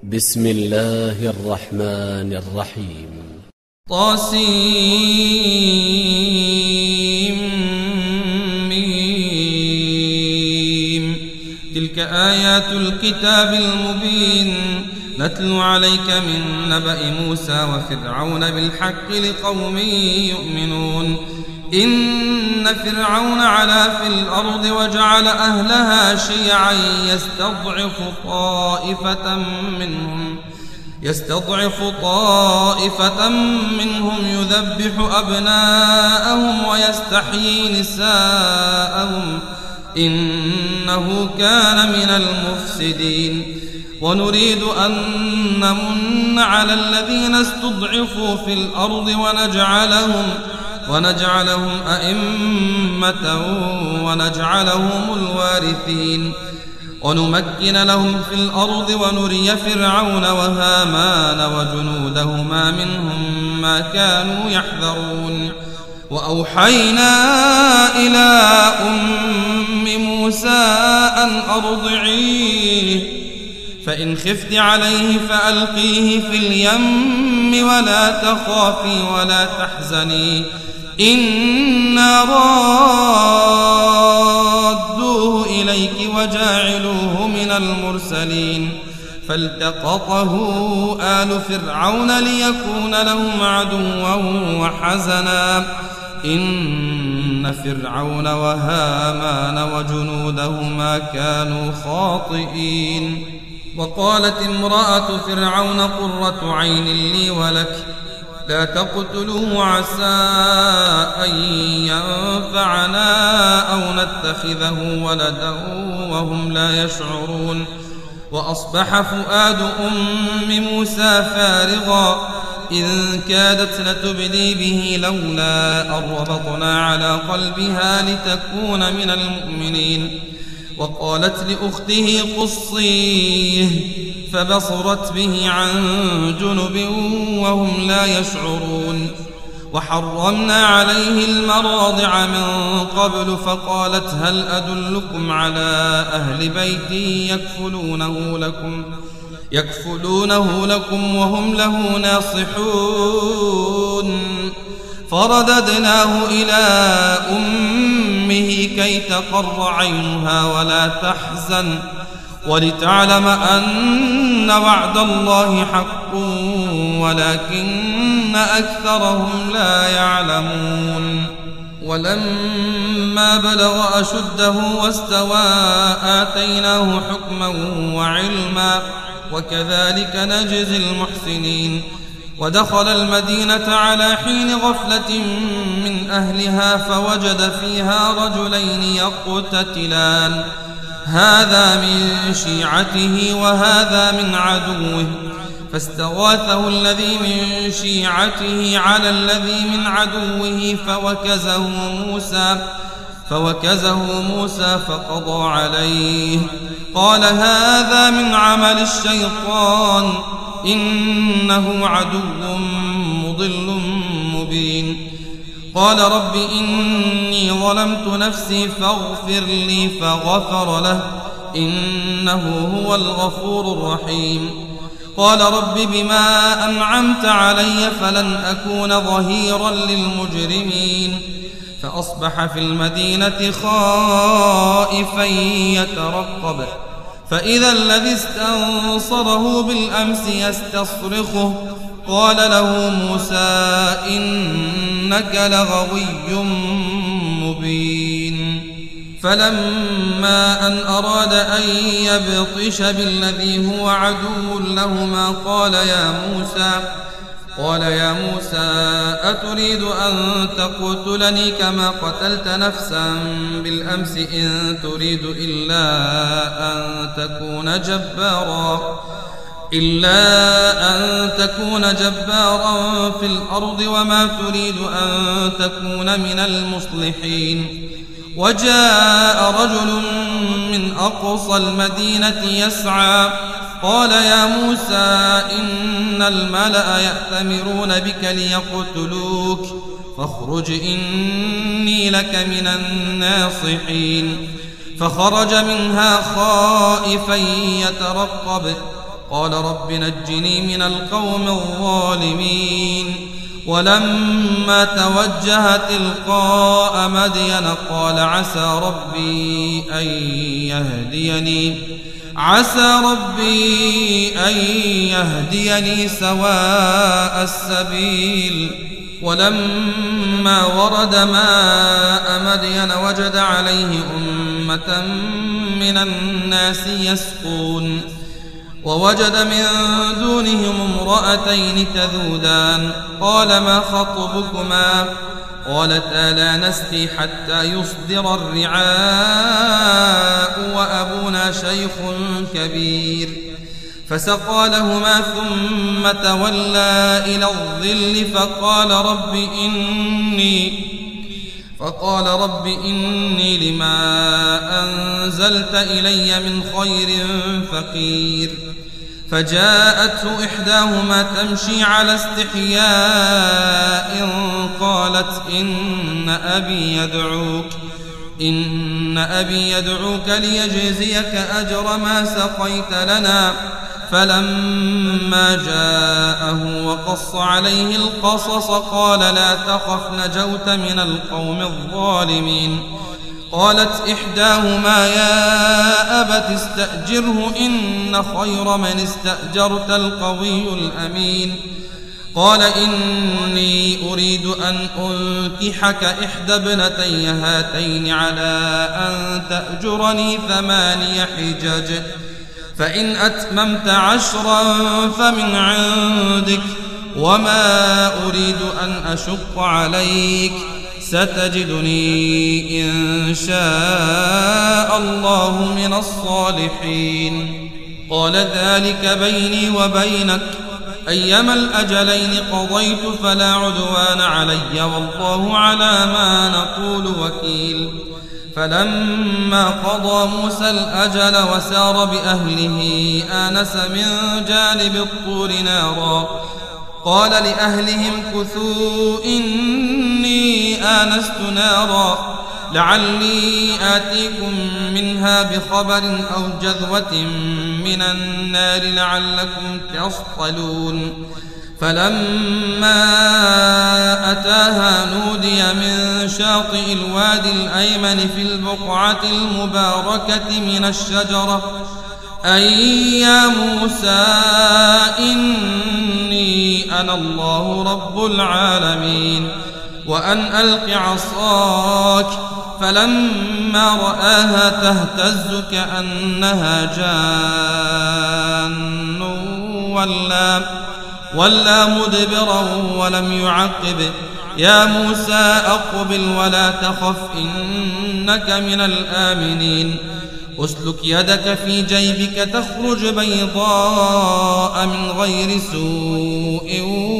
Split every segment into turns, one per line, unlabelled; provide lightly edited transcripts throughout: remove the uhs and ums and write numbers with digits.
بسم الله الرحمن الرحيم.
طاسيم. تلك آيات الكتاب المبين نتلو عليك من نبأ موسى وفرعون بالحق لقوم يؤمنون. إن فرعون علا في الأرض وجعل أهلها شيعا يستضعف طائفة منهم يذبح أبناءهم ويستحيي نساءهم إنه كان من المفسدين. ونريد أن نمن على الذين استضعفوا في الأرض ونجعلهم أئمة ونجعلهم الوارثين ونمكن لهم في الأرض ونري فرعون وهامان وجنودهما منهم ما كانوا يحذرون. وأوحينا إلى أم موسى أن أرضعيه فإن خفت عليه فألقيه في اليم ولا تخافي ولا تحزني إنا رادوه إليك وجاعلوه من المرسلين. فالتقطه آل فرعون ليكون لهم عدوا وحزنا إن فرعون وهامان وجنودهما كانوا خاطئين. وقالت امرأة فرعون قرة عين لي ولك لا تقتلوه عسى أن ينفعنا أو نتخذه ولدا وهم لا يشعرون. وأصبح فؤاد أم موسى فارغا إن كادت لتبدي به لولا أن ربطنا على قلبها لتكون من المؤمنين. وقالت لأخته قصيه فبصرت به عن جنب وهم لا يشعرون. وحرمنا عليه المراضع من قبل فقالت هل أدلكم على أهل بيتي يكفلونه لكم وهم له ناصحون. فرددناه إلى أمه كي تقر عينها ولا تحزن ولتعلم أن وعد الله حق ولكن أكثرهم لا يعلمون. ولما بلغ أشده واستوى آتيناه حكما وعلما وكذلك نجزي المحسنين. ودخل المدينة على حين غفلة من أهلها فوجد فيها رجلين يقتتلان هذا من شيعته وهذا من عدوه فاستغاثه الذي من شيعته على الذي من عدوه فوكزه موسى فقضى عليه قال هذا من عمل الشيطان إنه عدو مضل مبين. قال رب إني ظلمت نفسي فاغفر لي فغفر له إنه هو الغفور الرحيم. قال رب بما أنعمت علي فلن أكون ظهيرا للمجرمين. فأصبح في المدينة خائفا يترقب فإذا الذي استنصره بالأمس يستصرخه قال له موسى إنك لغوي مبين. فلما أن أراد أن يبطش بالذي هو عدو لهما قال يا موسى أتريد أن تقتلني كما قتلت نفسا بالأمس إن تريد إلا أن تكون جبارا في الأرض وما تريد أن تكون من المصلحين. وجاء رجل من أقصى المدينة يسعى قال يا موسى إن الملأ يأتمرون بك ليقتلوك فاخرج إني لك من الناصحين. فخرج منها خائفا يترقب قال رب نجني من القوم الظالمين. ولما توجه تلقاء مدين قال عسى ربي أن يهديني سواء السبيل. ولما ورد ماء مدين وجد عليه أمة من الناس يسقون، ووجد من دونهم امرأتين تذودان. قال ما خطبكما؟ قالتا لا نسقي حتى يصدر الرعاء وأبونا شيخ كبير. فسقى لهما ثم تولى إلى الظل فقال رب إني لما أنزلت إلي من خير فقير. فجاءته إحداهما تمشي على استحياء قالت إن أبي يدعوك ليجزيك أجر ما سقيت لنا. فلما جاءه وقص عليه القصص قال لا تخف نجوت من القوم الظالمين. قالت إحداهما يا أبت استأجره إن خير من استأجرت القوي الأمين. قال إني أريد أن أنكحك إحدى ابنتي هاتين على أن تأجرني 8 حجج، فإن أتممت 10 فمن عندك، وما أريد أن أشق عليك، ستجدني إن شاء الله من الصالحين. قال ذلك بيني وبينك، أيما الأجلين قضيت فلا عدوان علي والله على ما نقول وكيل. فلما قضى موسى الأجل وسار بأهله آنس من جانب الطور نارا قال لأهلهم كثوا إني آنست نارا لعلي آتيكم منها بخبر أو جذوة من النار لعلكم تصطلون. فلما أتاها نودي من شاطئ الوادي الأيمن في البقعة المباركة من الشجرة أي يا موسى إني أنا الله رب العالمين وأن ألق عصاك. فلما رآها تهتز كأنها جان ولا مدبرا ولم يعقب. يا موسى أقبل ولا تخف إنك من الآمنين. أسلك يدك في جيبك تخرج بيضاء من غير سوء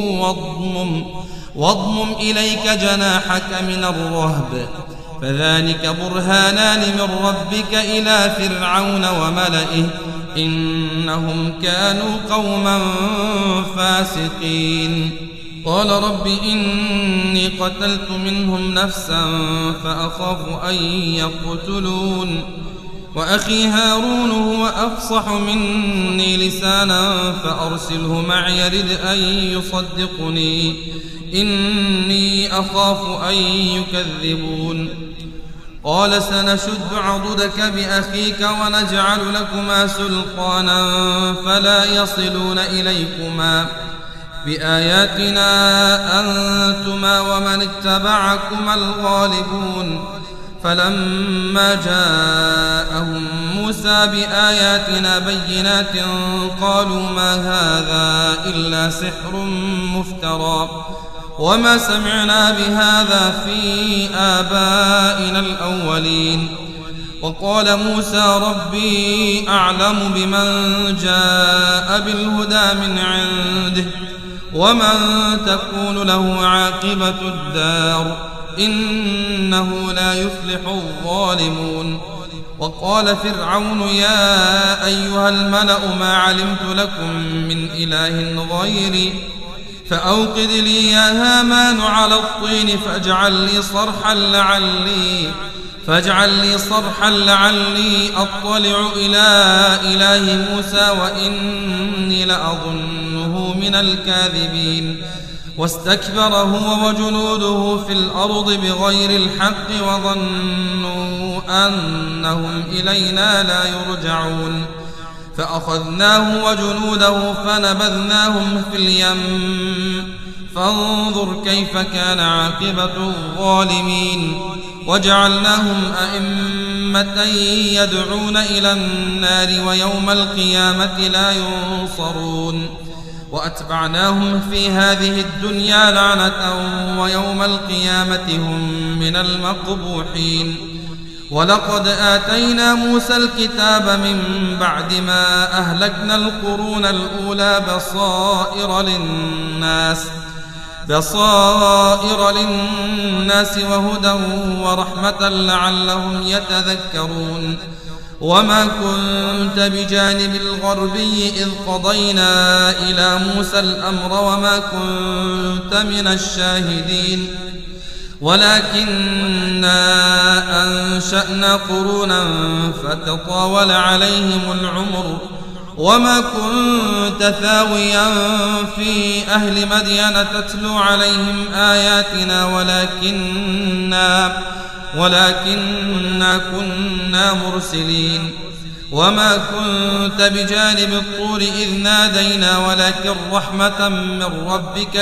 واضمم إليك جناحك من الرهب فذلك برهانان من ربك إلى فرعون وملئه إنهم كانوا قوما فاسقين. قال رب إني قتلت منهم نفسا فأخاف أن يقتلون وأخي هارون هو أفصح مني لسانا فأرسله معي يرد أن يصدقني إني أخاف أن يكذبون. قال سنشد عضدك بأخيك ونجعل لكما سلطانا فلا يصلون إليكما بآياتنا أنتما ومن اتبعكما الغالبون. فلما جاءهم موسى بآياتنا بينات قالوا ما هذا إلا سحر مفترى وما سمعنا بهذا في آبائنا الأولين. وقال موسى ربي أعلم بمن جاء بالهدى من عنده ومن تكون له عاقبة الدار إنه لا يفلح الظالمون. وقال فرعون يا أيها الملأ ما علمت لكم من إله غيري فأوقد لي يا هامان على الطين فاجعل لي صرحا فاجعل لي صرحا لعلي أطلع إلى إله موسى وإني لأظنه من الكاذبين واستكبر هو وجنوده في الأرض بغير الحق وظنوا أنهم إلينا لا يرجعون فأخذناه وجنوده فنبذناهم في اليم فانظر كيف كان عاقبة الظالمين وجعلناهم أئمة يدعون إلى النار ويوم القيامة لا ينصرون وأتبعناهم في هذه الدنيا لعنة ويوم القيامة هم من المقبوحين ولقد آتينا موسى الكتاب من بعد ما أهلكنا القرون الأولى بصائر للناس وهدى ورحمة لعلهم يتذكرون وما كنت بجانب الغربي إذ قضينا إلى موسى الأمر وما كنت من الشاهدين ولكننا أنشأنا قرونا فتطاول عليهم العمر وما كنت ثاويا في أهل مدين تتلو عليهم آياتنا ولكننا كنا مرسلين وما كنت بجانب الطور إذ نادينا ولكن رحمة من ربك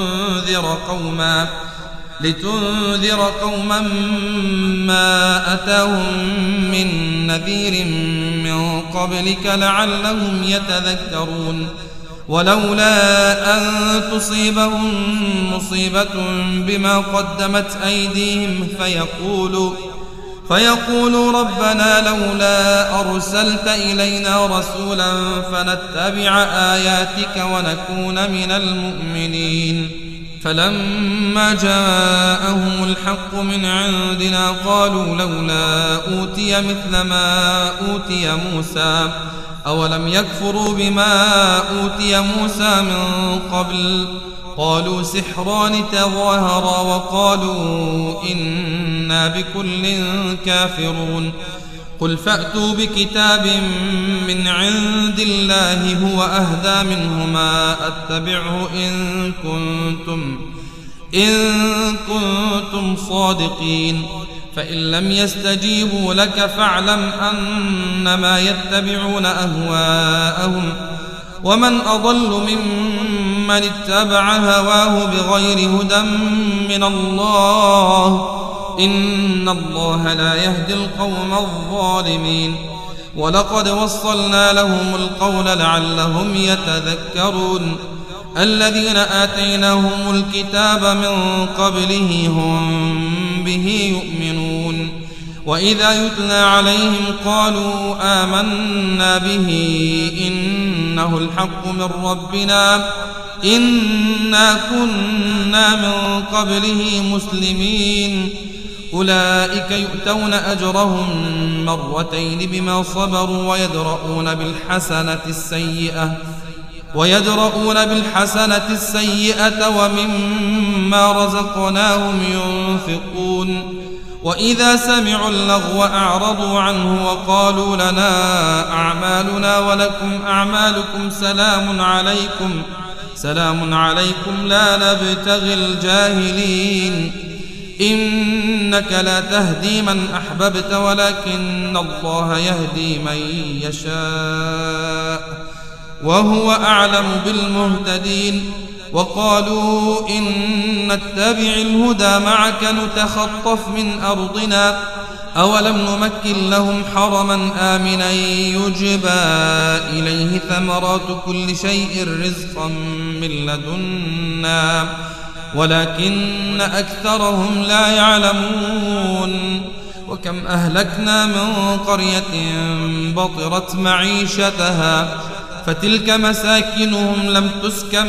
لتنذر قوما ما أتاهم من نذير من قبلك لعلهم يتذكرون ولولا أن تصيبهم مصيبة بما قدمت أيديهم فيقولوا ربنا لولا أرسلت إلينا رسولا فنتبع آياتك ونكون من المؤمنين فلما جاءهم الحق من عندنا قالوا لولا أوتي مثل ما أوتي موسى أولم يكفروا بما أوتي موسى من قبل قالوا سحران تظاهرا وقالوا إنا بكل كافرون قل فأتوا بكتاب من عند الله هو أهدى منهما أتبعه إن كنتم صادقين فإن لم يستجيبوا لك فاعلم أنما يتبعون أهواءهم ومن أضل ممن اتبع هواه بغير هدى من الله إن الله لا يهدي القوم الظالمين ولقد وصلنا لهم القول لعلهم يتذكرون الذين آتيناهم الكتاب من قبله هم به يؤمنون وإذا يتلى عليهم قالوا آمنا به إنه الحق من ربنا إنا كنا من قبله مسلمين أولئك يؤتون أجرهم مرتين بما صبروا ويدرؤون بالحسنة السيئة ومما رزقناهم ينفقون وإذا سمعوا اللغو أعرضوا عنه وقالوا لنا أعمالنا ولكم أعمالكم سلام عليكم لا نبتغي الجاهلين إنك لا تهدي من أحببت ولكن الله يهدي من يشاء وهو أعلم بالمهتدين وقالوا إن نتبع الهدى معك نتخطف من أرضنا أولم نمكن لهم حرما آمنا يجبى إليه ثمرات كل شيء رزقا من لدنا ولكن أكثرهم لا يعلمون وكم أهلكنا من قرية بطرت معيشتها فتلك مساكنهم لم تسكن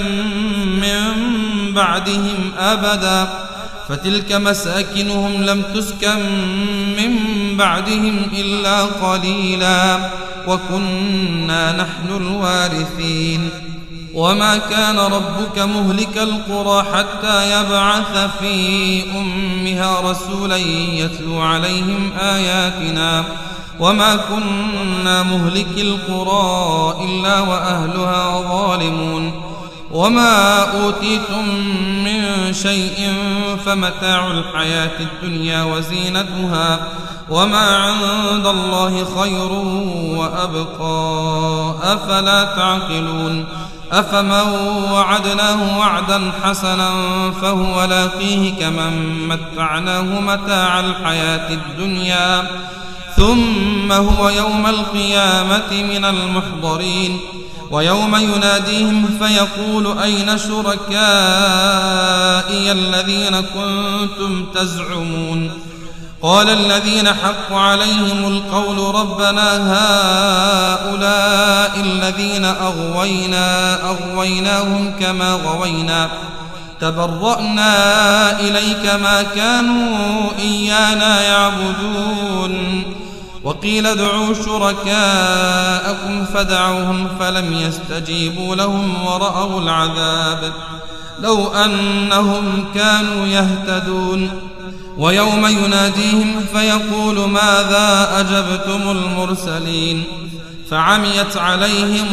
من بعدهم إلا قليلا وكنا نحن الوارثين وما كان ربك مهلك القرى حتى يبعث في أمها رسولا يتلو عليهم آياتنا وما كنا مهلك القرى إلا وأهلها ظالمون وما أوتيتم من شيء فمتاع الحياة الدنيا وزينتها وما عند الله خير وأبقى أفلا تعقلون أفمن وعدناه وعدا حسنا فهو لاقيه كمن متعناه متاع الحياة الدنيا ثم هو يوم القيامة من المحضرين ويوم يناديهم فيقول أين شركائي الذين كنتم تزعمون قال الذين حق عليهم القول ربنا هؤلاء الذين أغويناهم كما غوينا تبرأنا إليك ما كانوا إيانا يعبدون وقيل ادعوا شركاءكم فدعوهم فلم يستجيبوا لهم ورأوا العذاب لو أنهم كانوا يهتدون ويوم يناديهم فيقول ماذا أجبتم المرسلين فعميت عليهم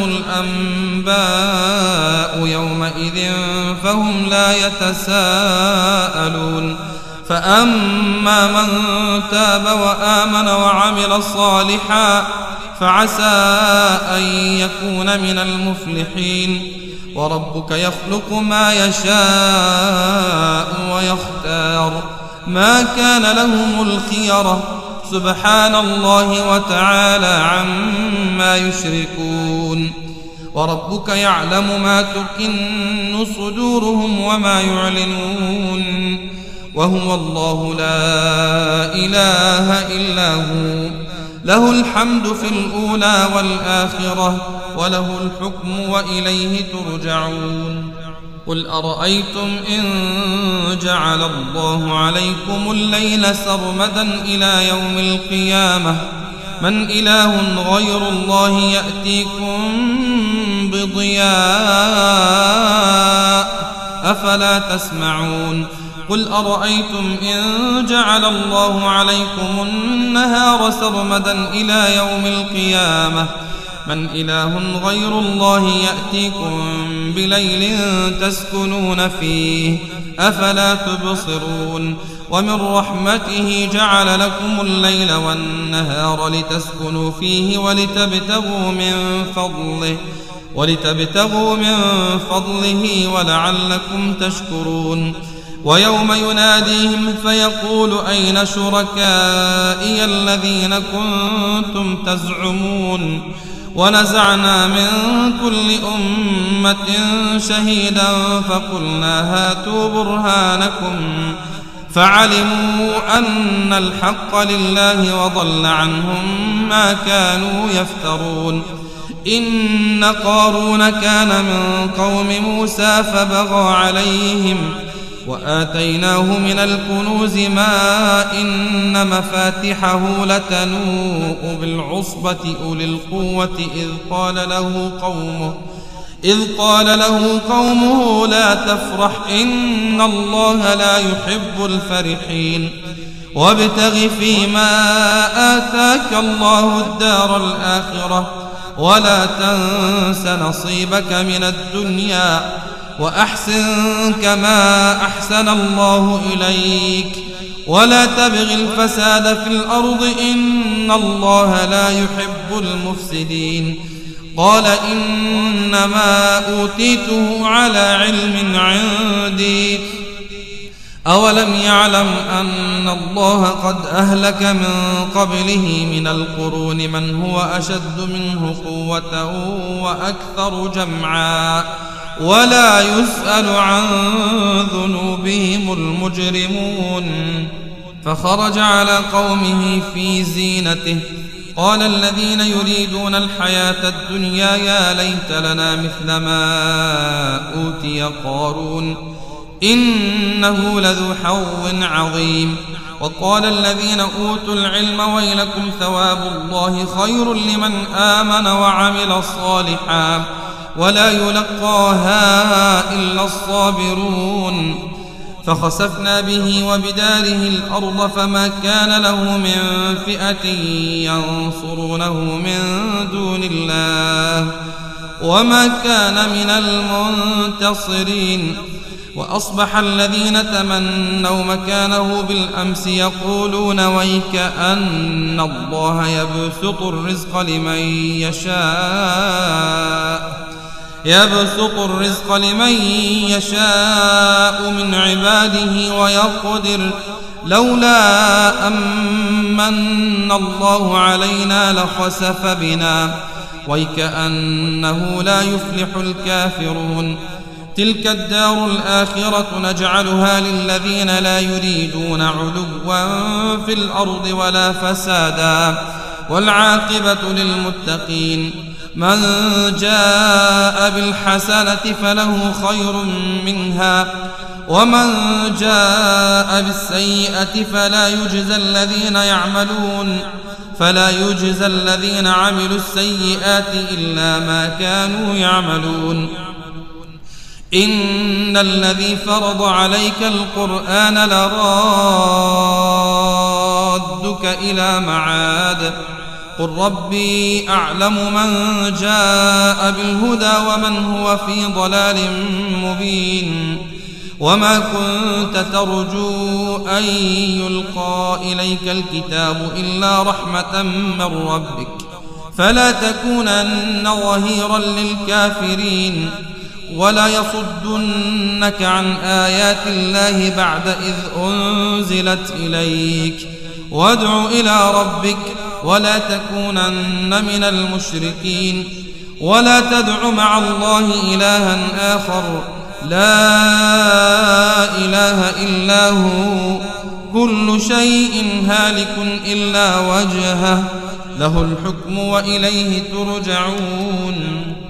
الأنباء يومئذ فهم لا يتساءلون فأما من تاب وآمن وعمل صالحا فعسى أن يكون من المفلحين وربك يخلق ما يشاء ويختار ما كان لهم الخيرة سبحان الله وتعالى عما يشركون وربك يعلم ما تكن صدورهم وما يعلنون وهو الله لا إله إلا هو له الحمد في الأولى والآخرة وله الحكم وإليه ترجعون قل أرأيتم إن جعل الله عليكم الليل سرمدا إلى يوم القيامة من إله غير الله يأتيكم بضياء أفلا تسمعون قل أرأيتم إن جعل الله عليكم النهار سرمدا إلى يوم القيامة من إله غير الله يأتيكم بليل تسكنون فيه أفلا تبصرون ومن رحمته جعل لكم الليل والنهار لتسكنوا فيه ولتبتغوا من فضله ولعلكم تشكرون ويوم يناديهم فيقول أين شركائي الذين كنتم تزعمون ونزعنا من كل أمة شهيدا فقلنا هاتوا برهانكم فعلموا أن الحق لله وضل عنهم ما كانوا يفترون إن قارون كان من قوم موسى فبغى عليهم وآتيناه من الكنوز ما إن مفاتحه لتنوء بالعصبة أولي القوة إذ قال له قومه لا تفرح إن الله لا يحب الفرحين وابتغ فيما آتاك الله الدار الآخرة ولا تنس نصيبك من الدنيا وأحسن كما أحسن الله إليك ولا تبغ الفساد في الأرض إن الله لا يحب المفسدين قال إنما أوتيته على علم عندي أولم يعلم أن الله قد أهلك من قبله من القرون من هو أشد منه قوة وأكثر جمعا ولا يسأل عن ذنوبهم المجرمون فخرج على قومه في زينته قال الذين يريدون الحياة الدنيا يا ليت لنا مثل ما أوتي قارون إنه لذو حظ عظيم وقال الذين أوتوا العلم ويلكم ثواب الله خير لمن آمن وعمل صالحا ولا يلقاها إلا الصابرون فخسفنا به وبداره الأرض فما كان له من فئة ينصرونه من دون الله وما كان من المنتصرين وأصبح الذين تمنوا مكانه بالأمس يقولون ويك أن الله يبسط الرزق لمن يشاء من عباده ويقدر لولا أمن الله علينا لخسف بنا ويكأنه لا يفلح الكافرون تلك الدار الآخرة نجعلها للذين لا يريدون علوا في الأرض ولا فسادا والعاقبة للمتقين من جاء بالحسنة فله خير منها ومن جاء بالسيئة فلا يجزى الذين عملوا السيئات إلا ما كانوا يعملون إن الذي فرض عليك القرآن لرادك إلى معاد قل ربي أعلم من جاء بالهدى ومن هو في ضلال مبين وما كنت ترجو أن يلقى إليك الكتاب إلا رحمة من ربك فلا تكونن ظهيرا للكافرين ولا يصدنك عن آيات الله بعد إذ أنزلت إليك وادع إلى ربك ولا تكونن من المشركين ولا تدع مع الله إلها آخر لا إله إلا هو كل شيء هالك إلا وجهه له الحكم وإليه ترجعون